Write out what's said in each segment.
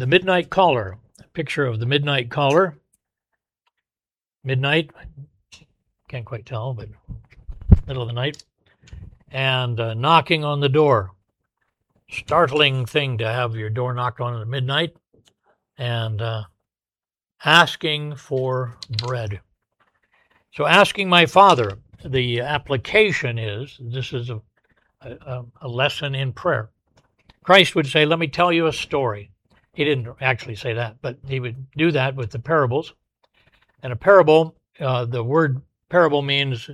The Midnight Caller, a picture of the Midnight Caller. Midnight, can't quite tell, but middle of the night. And knocking on the door. Startling thing to have your door knocked on at midnight. And asking for bread. So asking my Father, the application is, this is a lesson in prayer. Christ would say, let me tell you a story. He didn't actually say that, but he would do that with the parables. And a parable, the word parable means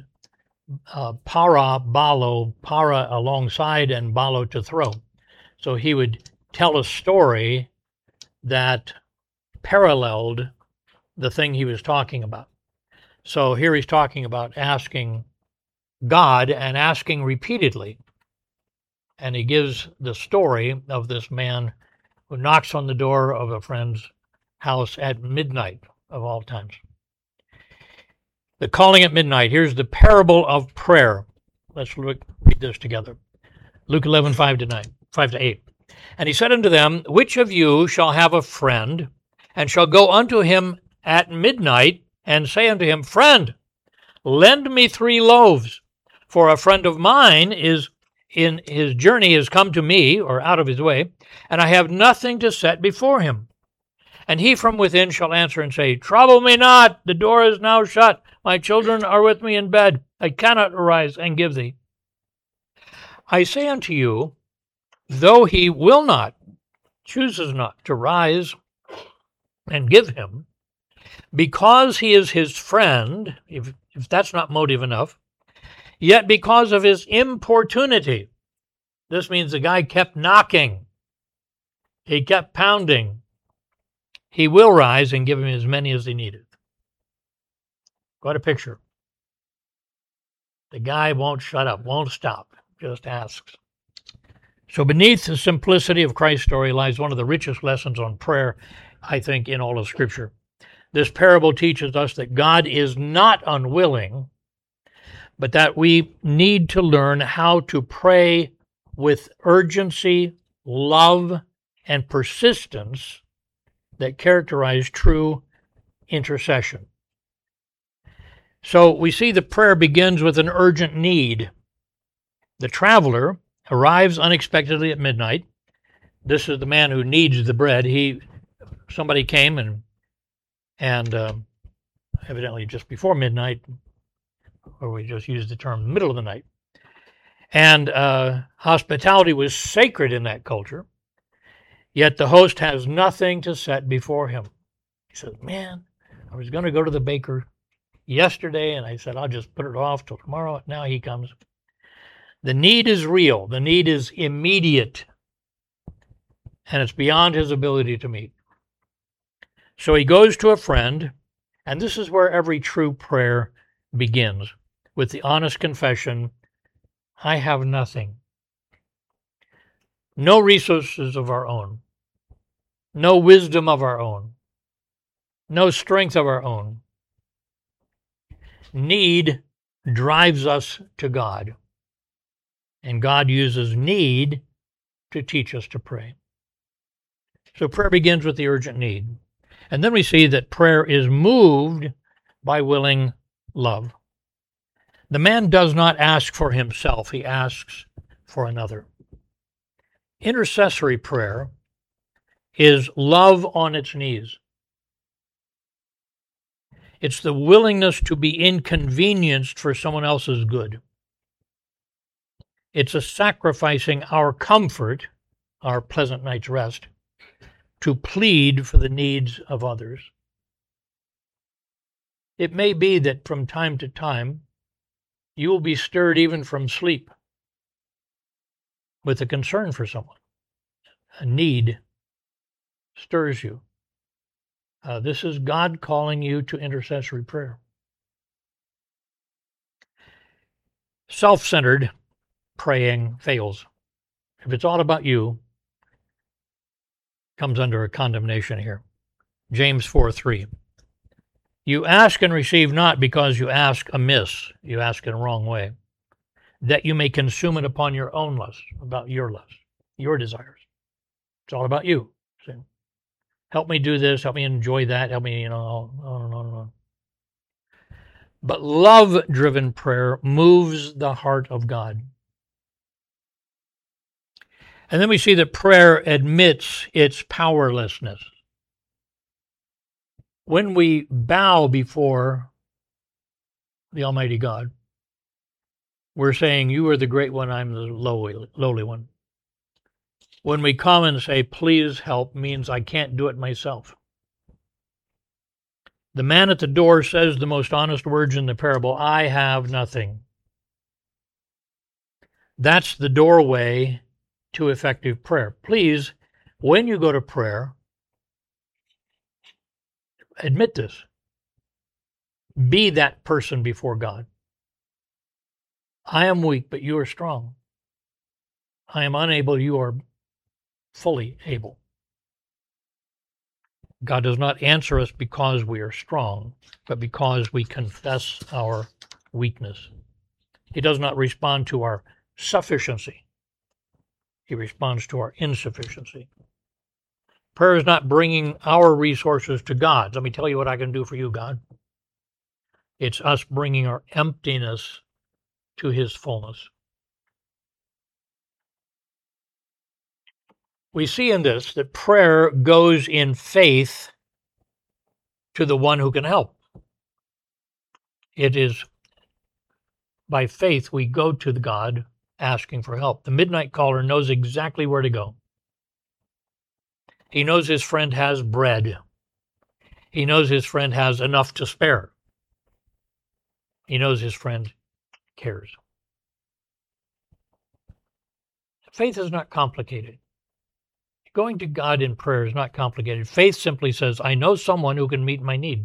para, balo, para alongside and balo to throw. So he would tell a story that paralleled the thing he was talking about. So here he's talking about asking God and asking repeatedly. And he gives the story of this man who knocks on the door of a friend's house at midnight of all times. The calling at midnight. Here's the parable of prayer. Let's read this together. Luke 11, 5 to 8. And he said unto them, which of you shall have a friend, and shall go unto him at midnight, and say unto him, Friend, lend me 3 loaves, for a friend of mine is in his journey is come to me, or out of his way, and I have nothing to set before him. And he from within shall answer and say, Trouble me not, the door is now shut, my children are with me in bed, I cannot arise and give thee. I say unto you, though he will not, chooses not to rise and give him, because he is his friend, if that's not motive enough, yet because of his importunity, this means the guy kept knocking, he kept pounding, he will rise and give him as many as he needed. Got a picture. The guy won't shut up, won't stop, just asks. So beneath the simplicity of Christ's story lies one of the richest lessons on prayer, I think, in all of Scripture. This parable teaches us that God is not unwilling, but that we need to learn how to pray with urgency, love, and persistence that characterize true intercession. So we see the prayer begins with an urgent need. The traveler arrives unexpectedly at midnight. This is the man who needs the bread. Somebody came and evidently just before midnight, or we just used the term middle of the night. And hospitality was sacred in that culture, yet the host has nothing to set before him. He says, man, I was going to go to the baker yesterday, and I said, I'll just put it off till tomorrow. Now he comes. The need is real. The need is immediate, and it's beyond his ability to meet. So he goes to a friend, and this is where every true prayer begins, with the honest confession, I have nothing. No resources of our own. No wisdom of our own. No strength of our own. Need drives us to God, and God uses need to teach us to pray. So prayer begins with the urgent need. And then we see that prayer is moved by willing love. The man does not ask for himself, he asks for another. Intercessory prayer is love on its knees. It's the willingness to be inconvenienced for someone else's good. It's a sacrificing our comfort, our pleasant night's rest, to plead for the needs of others. It may be that from time to time, you will be stirred even from sleep with a concern for someone. A need stirs you. This is God calling you to intercessory prayer. Self-centered praying fails. If it's all about you, comes under a condemnation here. James 4:3. You ask and receive not because you ask amiss, you ask in a wrong way, that you may consume it upon your own lust, about your lust, your desires. It's all about you. See? Help me do this. Help me enjoy that. Help me, on and on and on. But love-driven prayer moves the heart of God. And then we see that prayer admits its powerlessness. When we bow before the Almighty God, we're saying, you are the great one, I'm the lowly one. When we come and say, please help, means I can't do it myself. The man at the door says the most honest words in the parable, I have nothing. That's the doorway to effective prayer. Please, when you go to prayer, admit this. Be that person before God. I am weak, but you are strong. I am unable, you are fully able. God does not answer us because we are strong, but because we confess our weakness. He does not respond to our sufficiency. He responds to our insufficiency. Prayer is not bringing our resources to God. Let me tell you what I can do for you, God. It's us bringing our emptiness to His fullness. We see in this that prayer goes in faith to the one who can help. It is by faith we go to the God asking for help. The midnight caller knows exactly where to go. He knows his friend has bread. He knows his friend has enough to spare. He knows his friend cares. Faith is not complicated. Going to God in prayer is not complicated. Faith simply says, I know someone who can meet my need.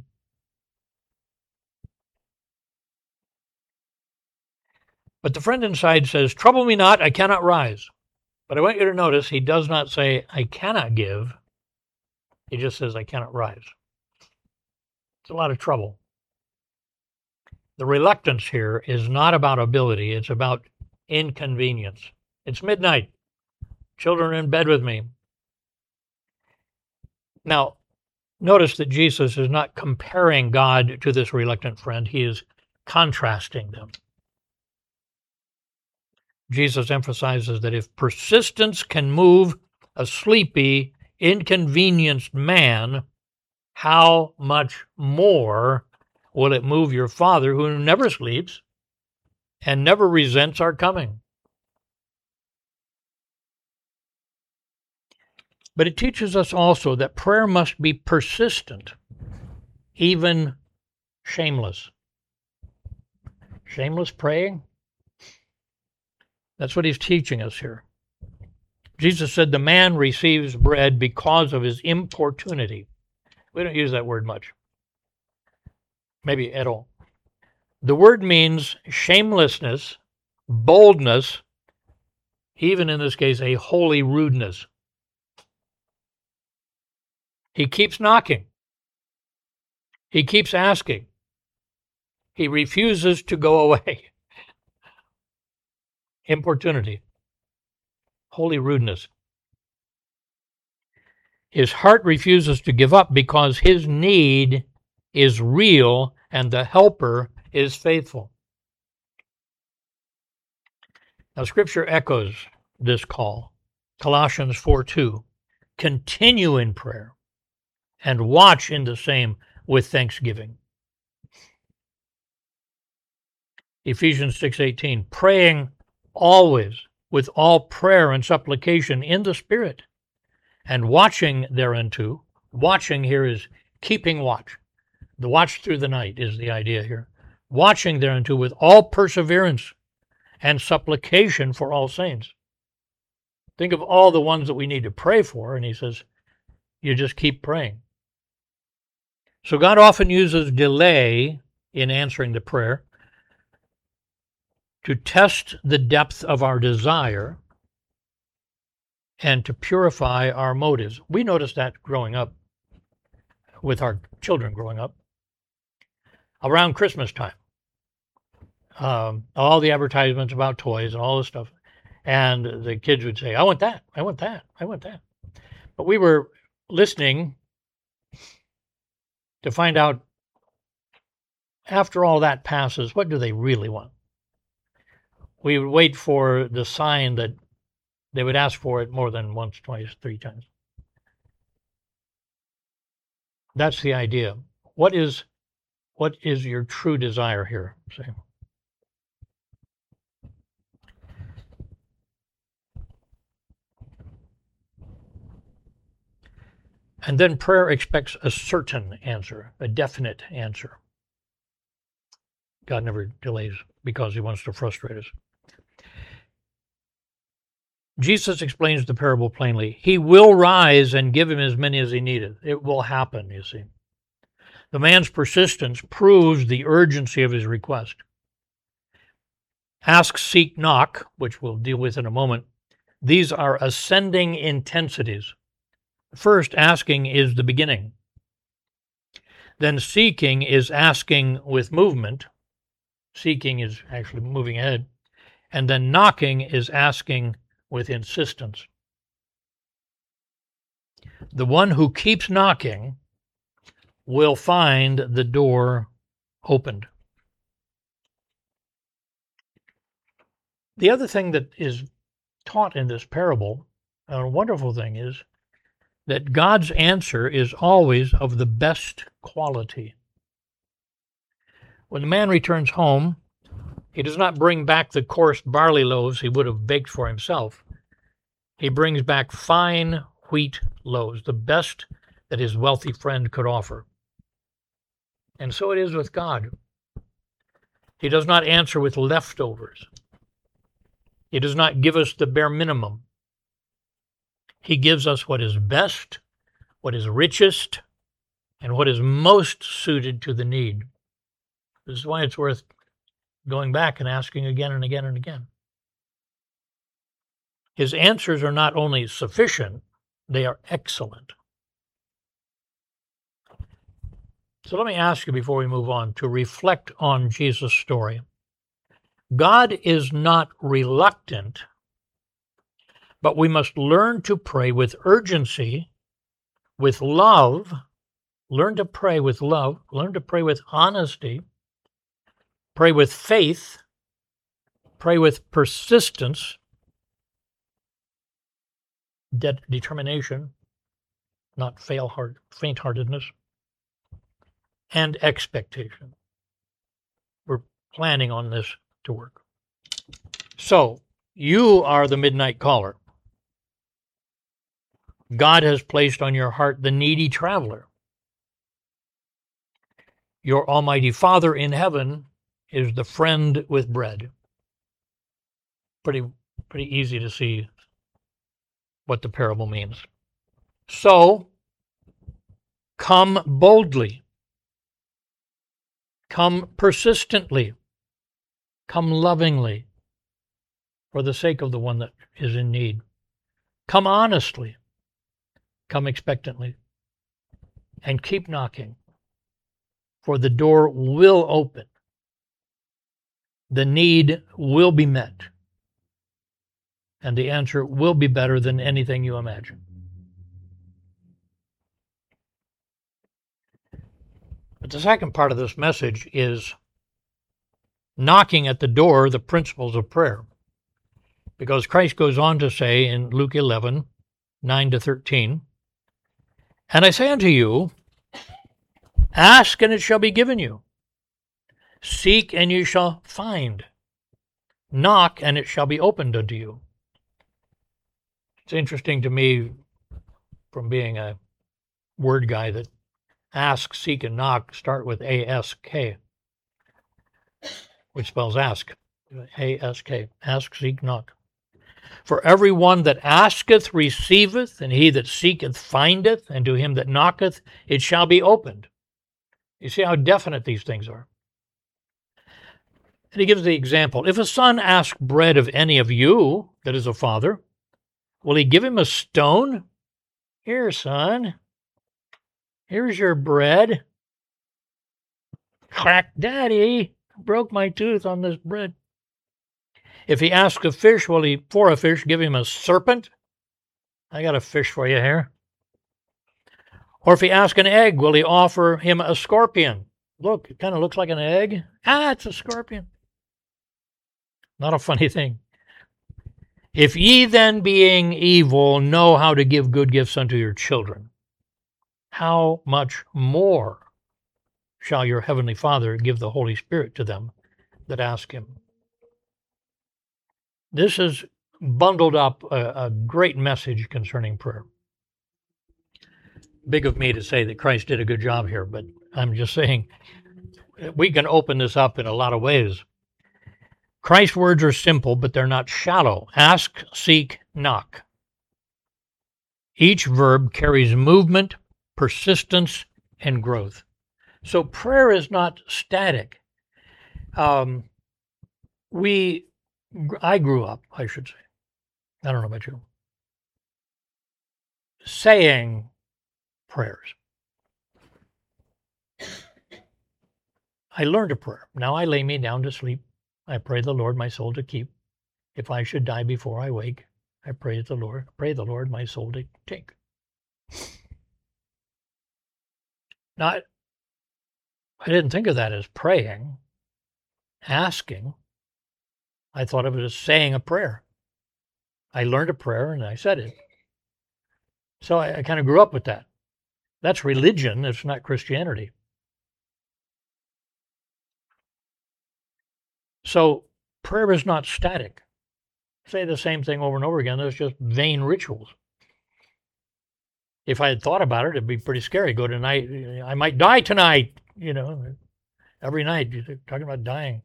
But the friend inside says, trouble me not, I cannot rise. But I want you to notice he does not say, I cannot give. He just says, I cannot rise. It's a lot of trouble. The reluctance here is not about ability. It's about inconvenience. It's midnight. Children are in bed with me. Now, notice that Jesus is not comparing God to this reluctant friend. He is contrasting them. Jesus emphasizes that if persistence can move a sleepy, inconvenienced man, how much more will it move your Father who never sleeps and never resents our coming? But it teaches us also that prayer must be persistent, even shameless. Shameless praying? That's what he's teaching us here. Jesus said the man receives bread because of his importunity. We don't use that word much, maybe at all. The word means shamelessness, boldness, even in this case, a holy rudeness. He keeps knocking. He keeps asking. He refuses to go away. Importunity. Holy rudeness. His heart refuses to give up because his need is real and the helper is faithful. Now, Scripture echoes this call. Colossians 4:2. Continue in prayer and watch in the same with thanksgiving. Ephesians 6:18. Praying always with all prayer and supplication in the Spirit, and watching thereunto. Watching here is keeping watch. The watch through the night is the idea here. Watching thereunto with all perseverance and supplication for all saints. Think of all the ones that we need to pray for, and he says, you just keep praying. So God often uses delay in answering the prayer to test the depth of our desire and to purify our motives. We noticed that growing up, with our children growing up, around Christmas time. All the advertisements about toys and all this stuff. And the kids would say, I want that, I want that, I want that. But we were listening to find out, after all that passes, what do they really want? We would wait for the sign that they would ask for it more than once, twice, three times. That's the idea. What is your true desire here? See? And then prayer expects a certain answer, a definite answer. God never delays because he wants to frustrate us. Jesus explains the parable plainly. He will rise and give him as many as he needed. It will happen, you see. The man's persistence proves the urgency of his request. Ask, seek, knock, which we'll deal with in a moment. These are ascending intensities. First, asking is the beginning. Then seeking is asking with movement. Seeking is actually moving ahead. And then knocking is asking with insistence. The one who keeps knocking will find the door opened. The other thing that is taught in this parable, a wonderful thing, is that God's answer is always of the best quality. When the man returns home, he does not bring back the coarse barley loaves he would have baked for himself. He brings back fine wheat loaves, the best that his wealthy friend could offer. And so it is with God. He does not answer with leftovers. He does not give us the bare minimum. He gives us what is best, what is richest, and what is most suited to the need. This is why it's worth going back and asking again and again and again. His answers are not only sufficient, they are excellent. So let me ask you before we move on to reflect on Jesus' story. God is not reluctant, but we must learn to pray with urgency, with love, learn to pray with love, learn to pray with honesty, pray with faith, pray with persistence, determination, not faint-heartedness, and expectation. We're planning on this to work. So, you are the midnight caller. God has placed on your heart the needy traveler. Your Almighty Father in heaven is the friend with bread. Pretty easy to see what the parable means. So, come boldly. Come persistently. Come lovingly for the sake of the one that is in need. Come honestly. Come expectantly. And keep knocking, for the door will open. The need will be met. And the answer will be better than anything you imagine. But the second part of this message is knocking at the door, the principles of prayer. Because Christ goes on to say in Luke 11, 9-13, and I say unto you, ask and it shall be given you. Seek and you shall find. Knock and it shall be opened unto you. It's interesting to me, from being a word guy, that ask, seek, and knock start with A-S-K, which spells ask. A-S-K. Ask, seek, knock. For every one that asketh receiveth, and he that seeketh findeth, and to him that knocketh it shall be opened. You see how definite these things are. And he gives the example. If a son ask bread of any of you that is a father, will he give him a stone? Here, son. Here's your bread. Crack, Daddy, broke my tooth on this bread. If he asks a fish, will he, for a fish, give him a serpent? I got a fish for you here. Or if he asks an egg, will he offer him a scorpion? Look, it kind of looks like an egg. It's a scorpion. Not a funny thing. If ye then, being evil, know how to give good gifts unto your children, how much more shall your heavenly Father give the Holy Spirit to them that ask him? This is bundled up a great message concerning prayer. Big of me to say that Christ did a good job here, but I'm just saying we can open this up in a lot of ways. Christ's words are simple, but they're not shallow. Ask, seek, knock. Each verb carries movement, persistence, and growth. So prayer is not static. I grew up, I should say, I don't know about you, saying prayers. I learned a prayer. Now I lay me down to sleep. I pray the Lord my soul to keep. If I should die before I wake, I pray the Lord my soul to take. Now, I didn't think of that as praying, asking. I thought of it as saying a prayer. I learned a prayer and I said it. So I kind of grew up with that. That's religion. It's not Christianity. So prayer is not static. Say the same thing over and over again. There's just vain rituals. If I had thought about it, it'd be pretty scary. Go tonight, I might die tonight. Every night you're talking about dying.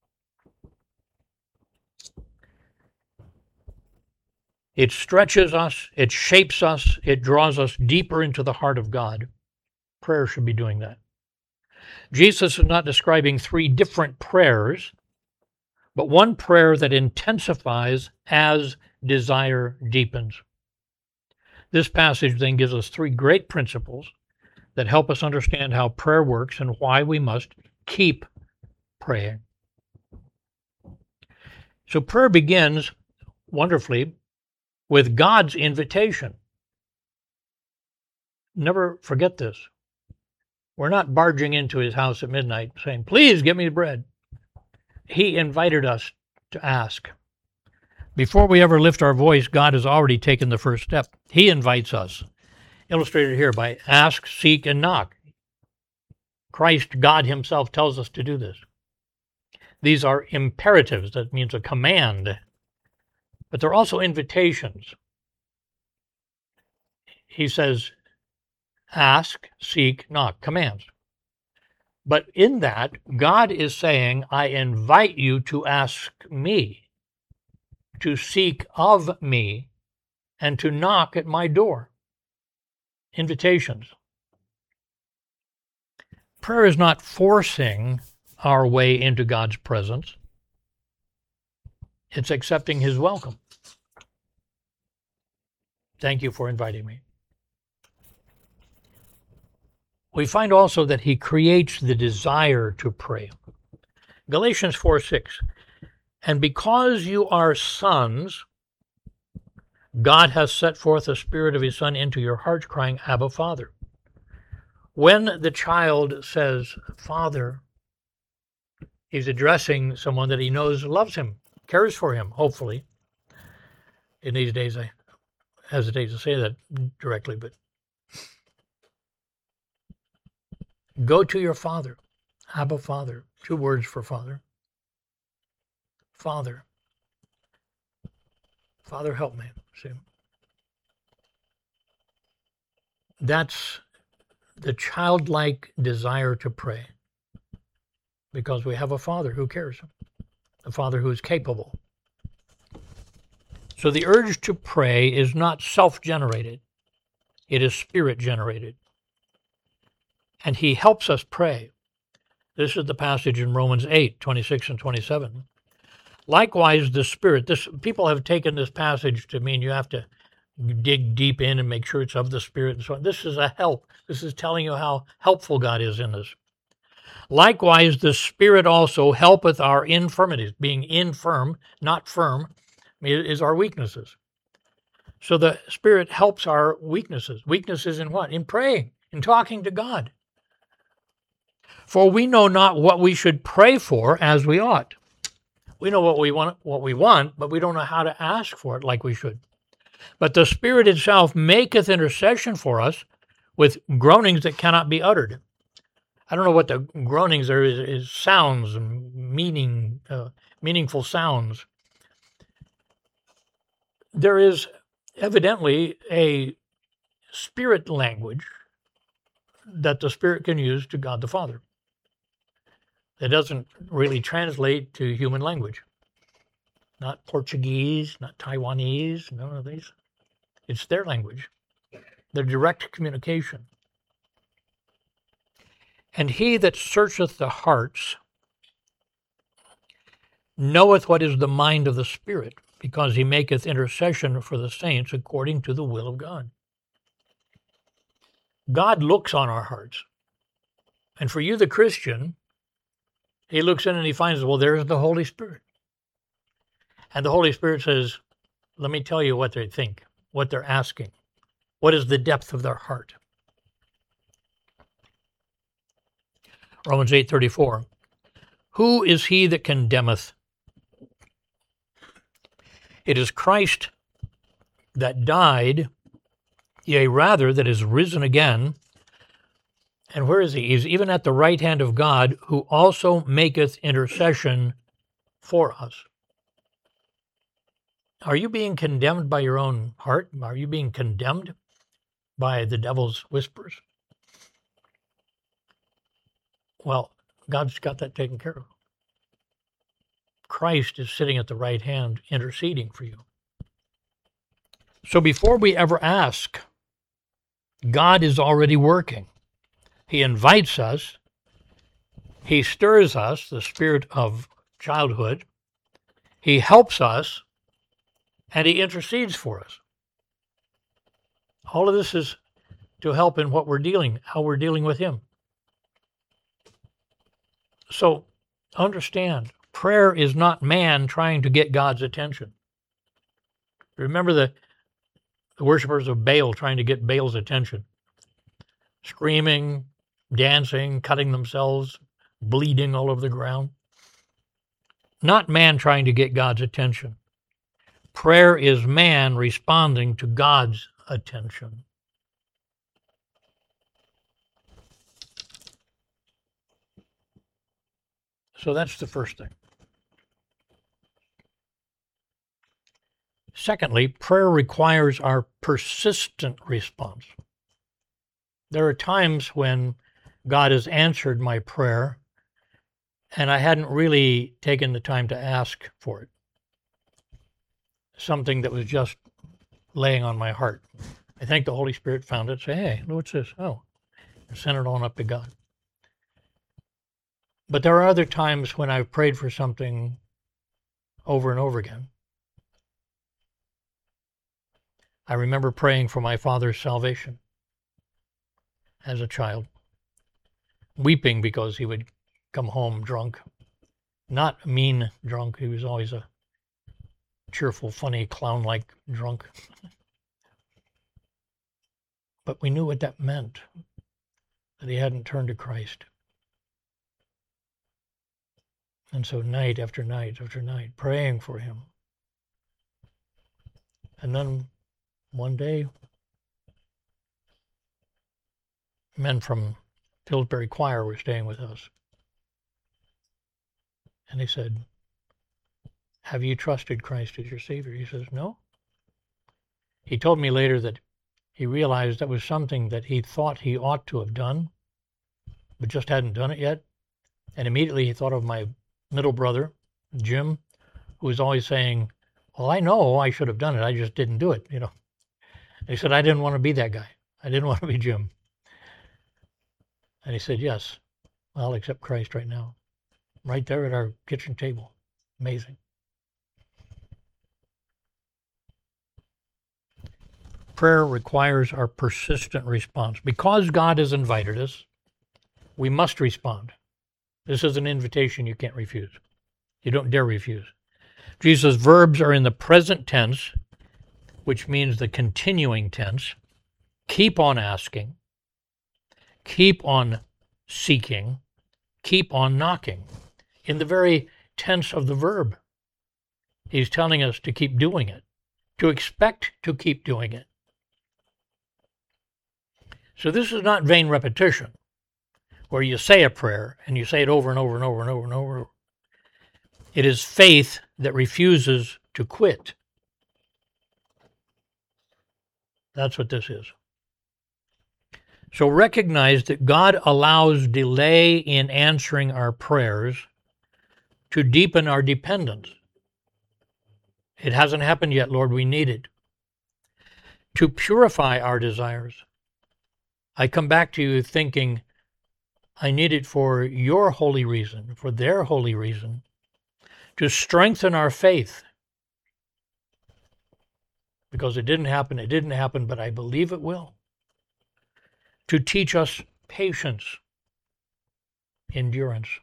It stretches us, it shapes us, it draws us deeper into the heart of God. Prayer should be doing that. Jesus is not describing three different prayers, but one prayer that intensifies as desire deepens. This passage then gives us three great principles that help us understand how prayer works and why we must keep praying. So prayer begins wonderfully with God's invitation. Never forget this. We're not barging into his house at midnight saying, please give me the bread. He invited us to ask. Before we ever lift our voice, God has already taken the first step. He invites us, illustrated here by ask, seek, and knock. Christ, God himself, tells us to do this. These are imperatives. That means a command. But they're also invitations. He says, ask, seek, knock, commands. But in that, God is saying, I invite you to ask me, to seek of me, and to knock at my door. Invitations. Prayer is not forcing our way into God's presence. It's accepting his welcome. Thank you for inviting me. We find also that he creates the desire to pray. Galatians 4:6, and because you are sons, God has set forth the Spirit of his Son into your hearts, crying, Abba, Father. When the child says, Father, he's addressing someone that he knows loves him, cares for him, hopefully. In these days, I hesitate to say that directly, but go to your father, Abba, Father. 2 words for father. Father. Father, help me. See? That's the childlike desire to pray, because we have a Father who cares, a Father who is capable. So the urge to pray is not self-generated. It is Spirit-generated. And he helps us pray. This is the passage in Romans 8:26 and 27. Likewise, the Spirit. People have taken this passage to mean you have to dig deep in and make sure it's of the Spirit and so on. This is a help. This is telling you how helpful God is in this. Likewise, the Spirit also helpeth our infirmities. Being infirm, not firm, is our weaknesses. So the Spirit helps our weaknesses. Weaknesses in what? In praying. in talking to God. For we know not what we should pray for as we ought. We know what we want, but we don't know how to ask for it like we should. But the Spirit itself maketh intercession for us with groanings that cannot be uttered. I don't know what the groanings are, is sounds, meaningful sounds. There is evidently a spirit language that the Spirit can use to God the Father. It doesn't really translate to human language. Not Portuguese, not Taiwanese, none of these. It's their language. Their direct communication. And he that searcheth the hearts knoweth what is the mind of the Spirit, because he maketh intercession for the saints according to the will of God. God looks on our hearts. And for you, the Christian, he looks in and he finds, well, there's the Holy Spirit. And the Holy Spirit says, let me tell you what they think, what they're asking. What is the depth of their heart? Romans 8:34. Who is he that condemneth? It is Christ that died, yea, rather, that is risen again. And where is he? He's even at the right hand of God, who also maketh intercession for us. Are you being condemned by your own heart? Are you being condemned by the devil's whispers? Well, God's got that taken care of. Christ is sitting at the right hand interceding for you. So before we ever ask, God is already working. He invites us. He stirs us, the spirit of childhood. He helps us, and he intercedes for us. All of this is to help in what we're dealing, how we're dealing with him. So understand, prayer is not man trying to get God's attention. Remember the worshipers of Baal trying to get Baal's attention. Screaming, dancing, cutting themselves, bleeding all over the ground. Not man trying to get God's attention. Prayer is man responding to God's attention. So that's the first thing. Secondly, prayer requires our persistent response. There are times when God has answered my prayer, and I hadn't really taken the time to ask for it. Something that was just laying on my heart. I think the Holy Spirit found it, say, hey, what's this? Oh, and send it on up to God. But there are other times when I've prayed for something over and over again. I remember praying for my father's salvation as a child, weeping because he would come home drunk. Not mean drunk, he was always a cheerful, funny, clown-like drunk. But we knew what that meant, that he hadn't turned to Christ. And so night after night after night, praying for him. And then one day, men from Pillsbury Choir were staying with us. And they said, have you trusted Christ as your Savior? He says, no. He told me later that he realized that was something that he thought he ought to have done, but just hadn't done it yet. And immediately he thought of my middle brother, Jim, who was always saying, well, I know I should have done it. I just didn't do it, And he said, I didn't want to be that guy. I didn't want to be Jim. And he said, yes, I'll accept Christ right now. Right there at our kitchen table. Amazing. Prayer requires our persistent response. Because God has invited us, we must respond. This is an invitation you can't refuse. You don't dare refuse. Jesus' verbs are in the present tense, which means the continuing tense. Keep on asking. keep on seeking, keep on knocking. In the very tense of the verb, he's telling us to keep doing it, to expect to keep doing it. So this is not vain repetition, where you say a prayer and you say it over and over and over and over and over. It is faith that refuses to quit. That's what this is. So recognize that God allows delay in answering our prayers to deepen our dependence. It hasn't happened yet, Lord, we need it. To purify our desires. I come back to you thinking, I need it for your holy reason, for their holy reason, to strengthen our faith. Because it didn't happen, but I believe it will. To teach us patience, endurance,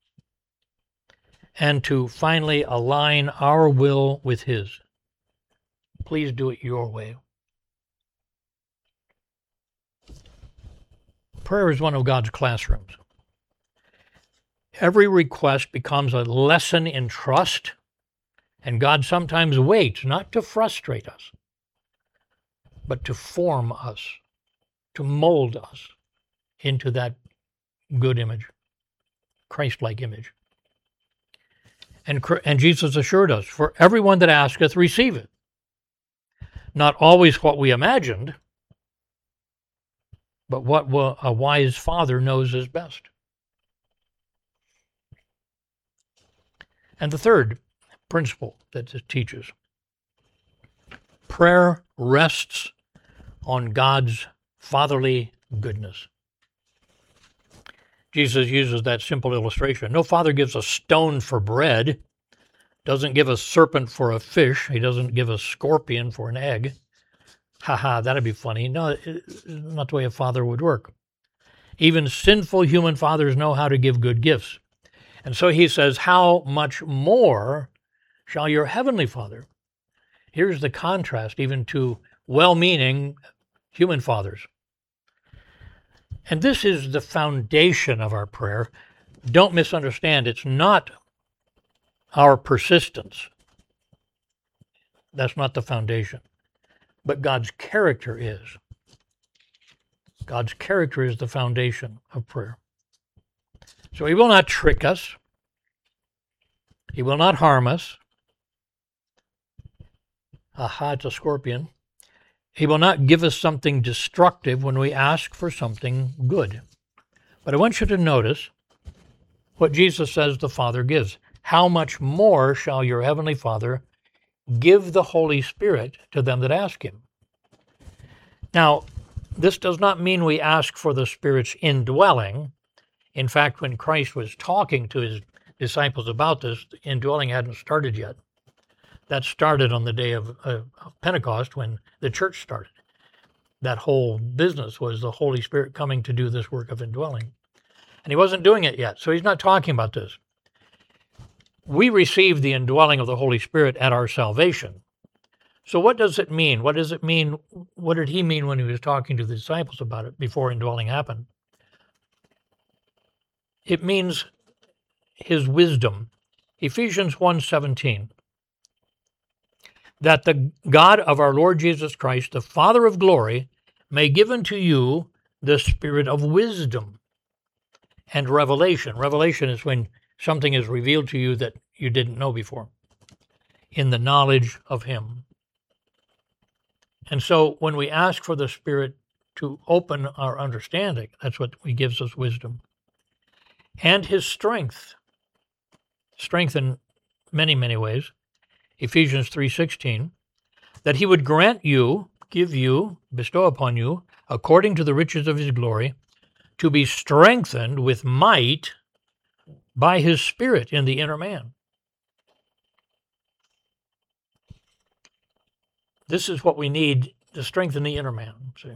and to finally align our will with His. Please do it your way. Prayer is one of God's classrooms. Every request becomes a lesson in trust, and God sometimes waits, not to frustrate us, but to form us, to mold us into that good image, Christ-like image. And Jesus assured us, for everyone that asketh, receiveth. Not always what we imagined, but what a wise father knows is best. And the third principle that it teaches, prayer rests on God's fatherly goodness. Jesus uses that simple illustration. No father gives a stone for bread, doesn't give a serpent for a fish, he doesn't give a scorpion for an egg. That'd be funny. No, it's not the way a father would work. Even sinful human fathers know how to give good gifts. And so he says, how much more shall your heavenly Father? Here's the contrast even to well-meaning human fathers. And this is the foundation of our prayer. Don't misunderstand, it's not our persistence. That's not the foundation. But God's character is. God's character is the foundation of prayer. So He will not trick us. He will not harm us. It's a scorpion. He will not give us something destructive when we ask for something good. But I want you to notice what Jesus says the Father gives. How much more shall your heavenly Father give the Holy Spirit to them that ask Him? Now, this does not mean we ask for the Spirit's indwelling. In fact, when Christ was talking to His disciples about this, the indwelling hadn't started yet. That started on the day of Pentecost when the church started. That whole business was the Holy Spirit coming to do this work of indwelling. And He wasn't doing it yet, so He's not talking about this. We receive the indwelling of the Holy Spirit at our salvation. So what does it mean? What does it mean? What did He mean when He was talking to the disciples about it before indwelling happened? It means His wisdom. Ephesians 1:17. That the God of our Lord Jesus Christ, the Father of glory, may give unto you the spirit of wisdom and revelation. Revelation is when something is revealed to you that you didn't know before, in the knowledge of Him. And so when we ask for the Spirit to open our understanding, that's what He gives us, wisdom. And His strength. Strength in many, many ways. Ephesians 3:16, that He would grant you, give you, bestow upon you, according to the riches of His glory, to be strengthened with might by His Spirit in the inner man. This is what we need to strengthen the inner man. See?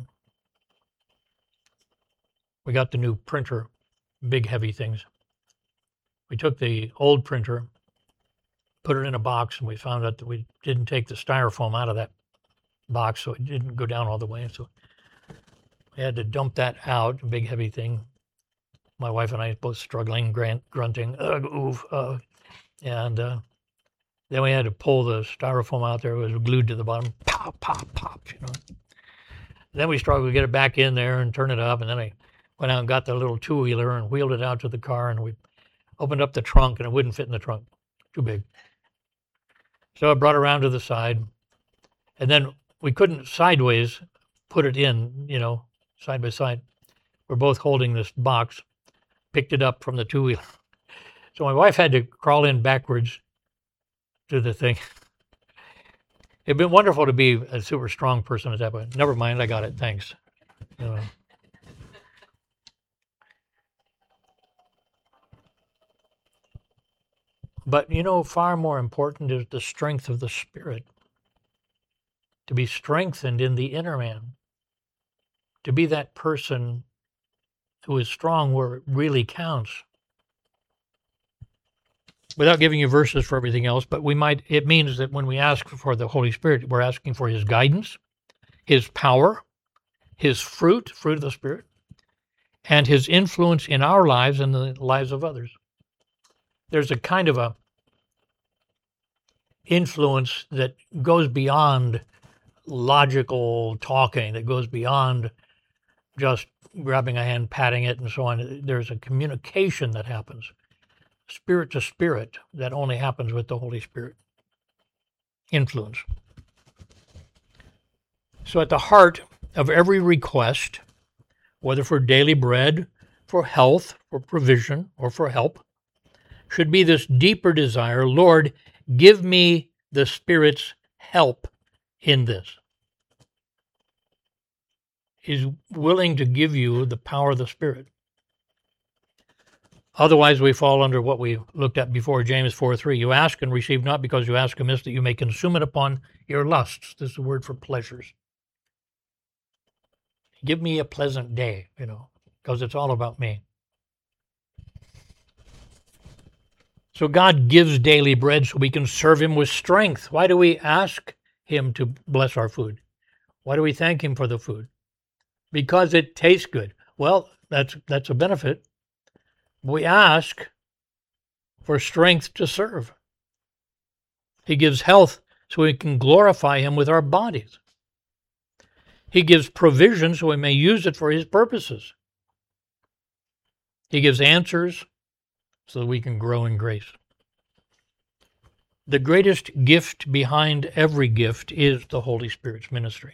We got the new printer, big heavy things. We took the old printer, put it in a box, and we found out that we didn't take the styrofoam out of that box, so it didn't go down all the way. So We had to dump that out, a big heavy thing. My wife and I both struggling, grunting, ugh, oof, ugh. And then we had to pull the styrofoam out there. It was glued to the bottom. Pop, pop, pop, you know. Then we struggled to get it back in there and turn it up. And then I went out and got the little two-wheeler and wheeled it out to the car. And we opened up the trunk, and it wouldn't fit in the trunk. Too big. So I brought it around to the side. And then we couldn't sideways put it in, you know, side by side. We're both holding this box, picked it up from the two-wheeler. So my wife had to crawl in backwards to the thing. It'd been wonderful to be a super strong person at that point. Never mind, I got it. Thanks. You know. But, you know, far more important is the strength of the Spirit. To be strengthened in the inner man. To be that person who is strong where it really counts. Without giving you verses for everything else, but it means that when we ask for the Holy Spirit, we're asking for His guidance, His power, His fruit of the Spirit, and His influence in our lives and the lives of others. There's a kind of a influence that goes beyond logical talking, that goes beyond just grabbing a hand, patting it, and so on. There's a communication that happens, spirit to spirit, that only happens with the Holy Spirit. Influence. So at the heart of every request, whether for daily bread, for health, for provision, or for help, should be this deeper desire, Lord, give me the Spirit's help in this. He's willing to give you the power of the Spirit. Otherwise, we fall under what we looked at before, James 4:3. You ask and receive not because you ask amiss, that you may consume it upon your lusts. This is a word for pleasures. Give me a pleasant day, you know, because it's all about me. So God gives daily bread so we can serve Him with strength. Why do we ask Him to bless our food? Why do we thank Him for the food? Because it tastes good. Well, that's a benefit. We ask for strength to serve. He gives health so we can glorify Him with our bodies. He gives provision so we may use it for His purposes. He gives answers so that we can grow in grace. The greatest gift behind every gift is the Holy Spirit's ministry.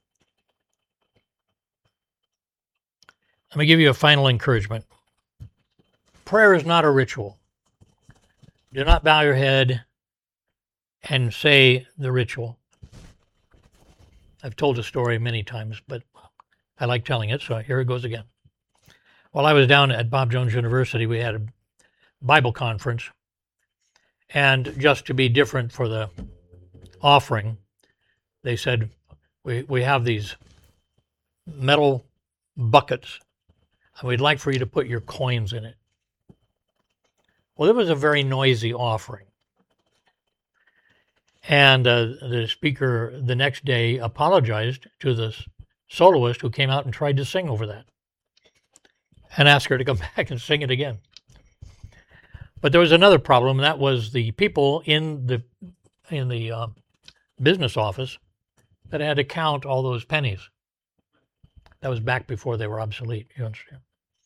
Let me give you a final encouragement. Prayer is not a ritual. Do not bow your head and say the ritual. I've told the story many times, but I like telling it, so here it goes again. While I was down at Bob Jones University, we had a Bible conference, and just to be different for the offering, they said, we have these metal buckets, and we'd like for you to put your coins in it. Well, it was a very noisy offering. And the speaker the next day apologized to the soloist who came out and tried to sing over that, and asked her to come back and sing it again. But there was another problem, and that was the people in the business office that had to count all those pennies. That was back before they were obsolete, you understand?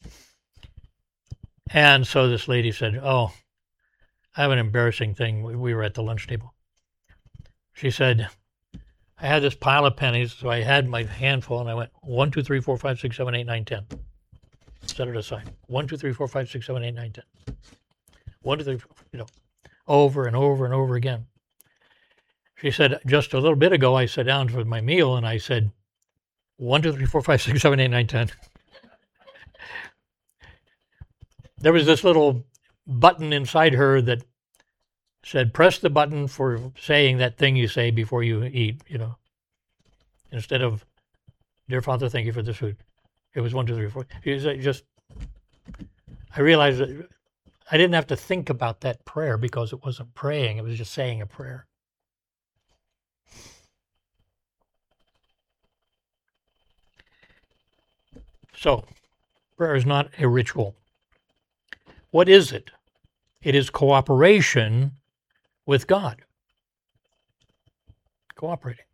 And so this lady said, oh, I have an embarrassing thing. We were at the lunch table. She said, I had this pile of pennies, so I had my handful, and I went 1, 2, 3, 4, 5, 6, 7, 8, 9, 10. Set it aside. 1, 2, 3, 4, 5, 6, 7, 8, 9, 10. 1, 2, 3, 4, you know, over and over and over again. She said, just a little bit ago, I sat down for my meal, and I said, 1, 2, 3, 4, 5, 6, 7, 8, 9, 10. There was this little button inside her that said, press the button for saying that thing you say before you eat, you know, instead of, dear Father, thank you for this food. It was 1, 2, 3, 4. I realized that I didn't have to think about that prayer because it wasn't praying. It was just saying a prayer. So, prayer is not a ritual. What is it? It is cooperation with God. Cooperating.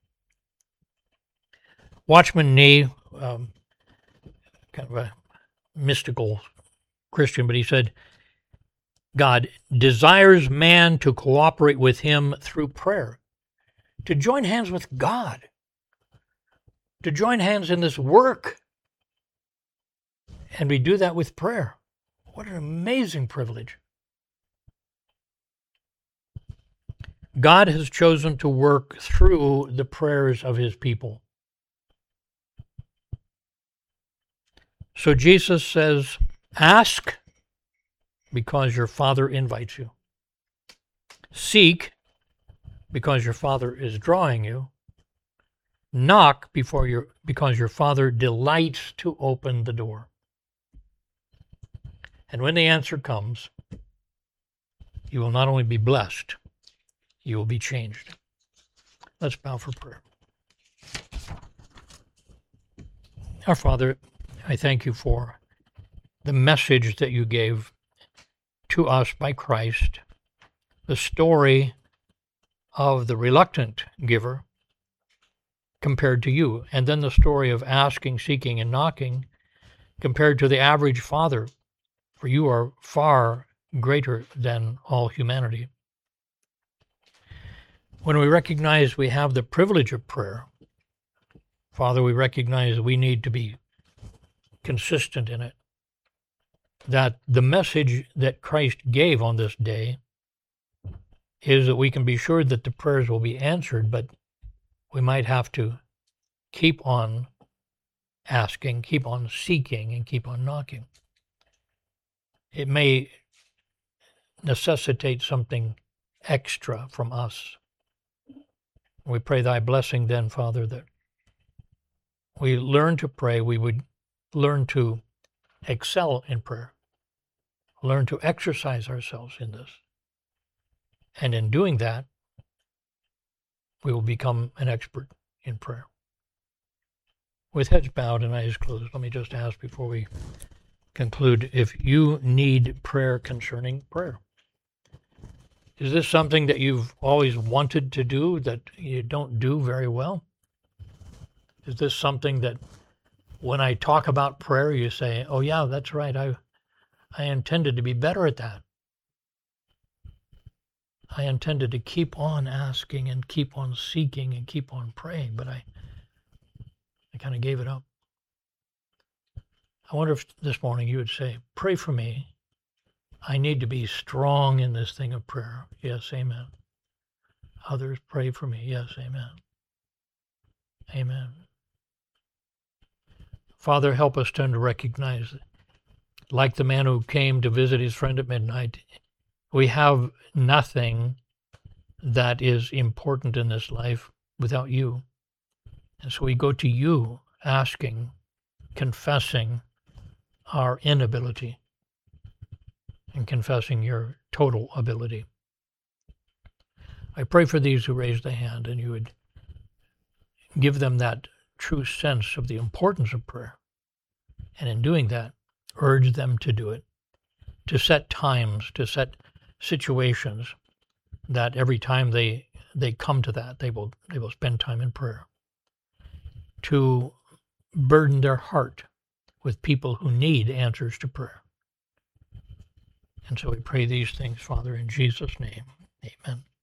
Watchman Nee, kind of a mystical Christian, but he said, God desires man to cooperate with him through prayer, to join hands with God, to join hands in this work. And we do that with prayer. What an amazing privilege. God has chosen to work through the prayers of his people. So Jesus says, ask because your Father invites you. Seek because your Father is drawing you. Knock because your Father delights to open the door. And when the answer comes, you will not only be blessed, you will be changed. Let's bow for prayer. Our Father, I thank you for the message that you gave to us by Christ, the story of the reluctant giver compared to you, and then the story of asking, seeking, and knocking compared to the average father, for you are far greater than all humanity. When we recognize we have the privilege of prayer, Father, we recognize we need to be consistent in it, that the message that Christ gave on this day is that we can be sure that the prayers will be answered, but we might have to keep on asking, keep on seeking, and keep on knocking. It may necessitate something extra from us. We pray thy blessing then, Father, that we learn to pray, we would learn to excel in prayer, learn to exercise ourselves in this. And in doing that, we will become an expert in prayer. With heads bowed and eyes closed, let me just ask before we conclude, if you need prayer concerning prayer. Is this something that you've always wanted to do that you don't do very well? Is this something that when I talk about prayer, you say, oh yeah, that's right, I intended to be better at that. I intended to keep on asking and keep on seeking and keep on praying, but I kind of gave it up. I wonder if this morning you would say, pray for me. I need to be strong in this thing of prayer. Yes, amen. Others, pray for me. Yes, amen. Amen. Father, help us to recognize, like the man who came to visit his friend at midnight, we have nothing that is important in this life without you. And so we go to you asking, confessing our inability and confessing your total ability. I pray for these who raised the hand, and you would give them that true sense of the importance of prayer. And in doing that, urge them to do it, to set times, to set situations that every time they come to that, they will spend time in prayer, to burden their heart with people who need answers to prayer. And so we pray these things, Father, in Jesus' name. Amen.